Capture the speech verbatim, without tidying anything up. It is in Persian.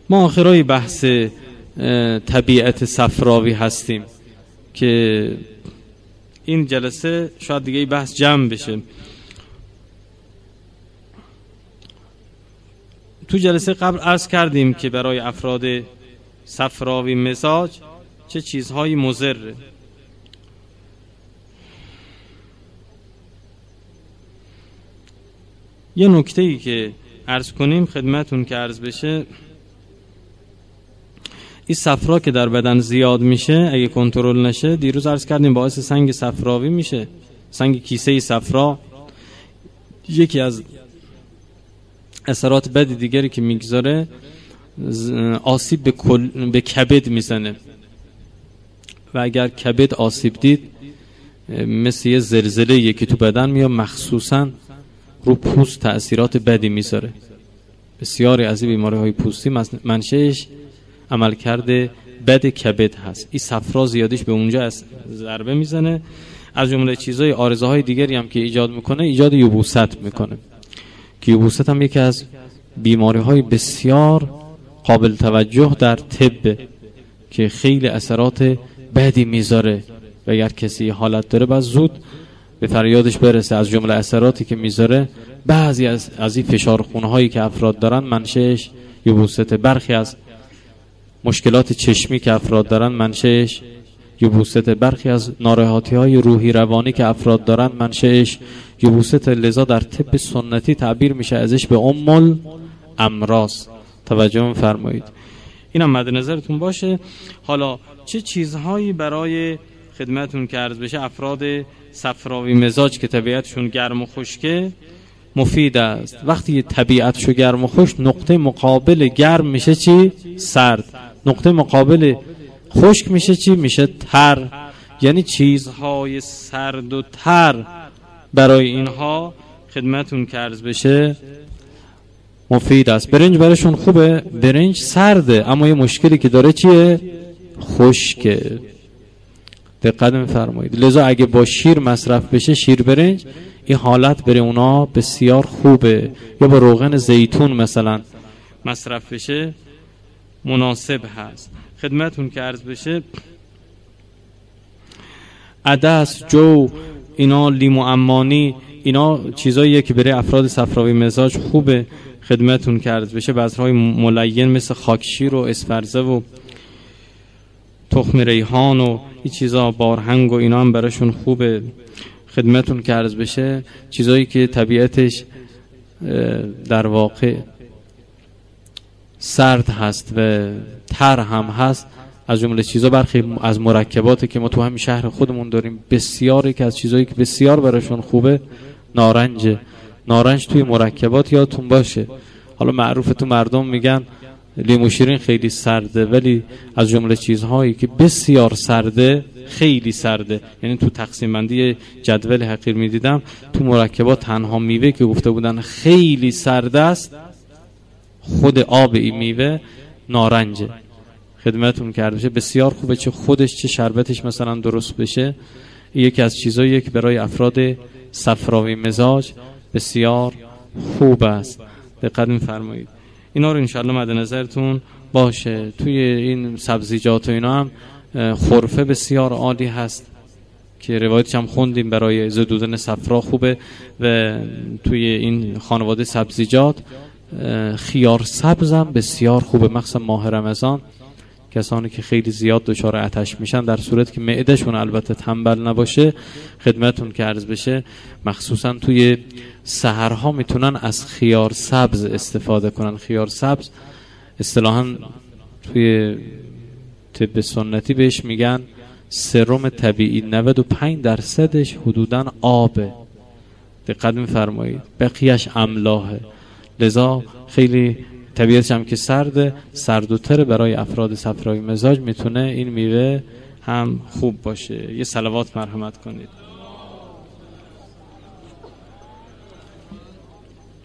ما آخرای بحث طبیعت صفراوی هستیم که این جلسه شاید دیگه بحث جمع بشه. تو جلسه قبل عرض کردیم که برای افراد صفراوی مزاج چه چیزهایی مضره. یه نکته‌ای که عرض کنیم خدمتون که عرض بشه، این صفرا که در بدن زیاد میشه اگه کنترل نشه، دیروز عرض کردیم باعث سنگ صفراوی میشه. سنگ کیسه صفرا یکی از اثرات بد دیگری که میگذاره آسیب به, کل... به کبد میزنه و اگر کبد آسیب دید مثل یه زلزله یکی تو بدن میاد، مخصوصا رو پوست تأثیرات بدی میذاره. بسیاری از این بیماری های پوستی منشأش عمل کرده بد کبد هست. این صفرا زیادیش به اونجا ضربه میزنه. از جمله چیزهای عارضه های دیگری هم که ایجاد میکنه، ایجاد یبوست میکنه که یبوست هم یکی از بیماری های بسیار قابل توجه در طب که خیلی اثرات بدی میذاره و اگر کسی حالت داره باید زود به فریادش برسه. از جمله اثراتی که میذاره بعضی از از این فشار خون هایی که افراد دارن منشأش یبوست. برخی از مشکلات چشمی که افراد دارن منشأش یبوست. برخی از ناراحتی های روحی روانی که افراد دارن منشأش یبوست. لذا در طب سنتی تعبیر میشه ازش به ام الامراض. توجه فرمایید، اینم مد نظرتون باشه. حالا چه چیزهایی برای خدمتون که عرض بشه افراد صفراوی مزاج که طبیعتشون گرم و خشکه مفید است؟ وقتی طبیعتشو گرم و خشک، نقطه مقابل گرم میشه چی؟ سرد. نقطه مقابل خشک میشه چی؟ میشه تر. یعنی چیزهای سرد و تر برای اینها خدمتون که عرض بشه مفید است. برنج برایشون خوبه، برنج سرده اما یه مشکلی که داره چیه؟ خشکه. دقت می‌فرمایید. لذا اگه با شیر مصرف بشه، شیر برنج، این حالت برای اونا بسیار خوبه. یا با روغن زیتون مثلا مصرف بشه مناسب هست. خدمتون که عرض بشه عدس، جو، اینا، لیمو عمانی، اینا چیزاییه که برای افراد صفراوی مزاج خوبه. خدمتون که عرض بشه بذرهای ملین مثل خاکشیر و اسفرزه و تخم ریحان و این چیزا، بارهنگ و اینا هم براشون خوبه. خدمتون که عرض بشه چیزایی که طبیعتش در واقع سرد هست و تر هم هست، از جمله چیزا برخی از مرکباتی که ما تو همین شهر خودمون داریم، بسیاری که از چیزایی که بسیار براشون خوبه نارنج. نارنج توی مرکبات یادتون باشه. حالا معروفه تو مردم میگن لیمو شیرین خیلی سرده، ولی از جمله چیزهایی که بسیار سرده، خیلی سرده، یعنی تو تقسیم بندی جدول حقیر میدیدم تو مرکبات تنها میوه که گفته بودن خیلی سرده است خود آب این میوه نارنجه. خدمتون کرده بشه بسیار خوبه، چه خودش چه شربتش مثلا درست بشه. یکی از چیزایی که برای افراد صفراوی مزاج بسیار خوب است. دقت می‌فرمایید. اینا رو انشالله مد نظرتون باشه. توی این سبزیجات و اینا هم خرفه بسیار عالی هست که روایتش هم خوندیم برای زدودن صفرا خوبه. و توی این خانواده سبزیجات خیار سبز هم بسیار خوبه، مخصوصا ماه رمضان. کسانی که خیلی زیاد دچار آتش میشن، در صورت که معدهشون البته تنبل نباشه، خدمتون که عرض بشه مخصوصا توی سحرها میتونن از خیار سبز استفاده کنن. خیار سبز اصطلاحاً توی طب سنتی بهش میگن سرم طبیعی، نود و پنج درصدش حدوداً آبه. دقت می‌فرمایید. بقیه‌اش املاحه. لذا خیلی طبیعتش هم که سرده، سرد و تر، برای افراد صفراوی مزاج میتونه این میوه هم خوب باشه. یه صلوات مرحمت کنید.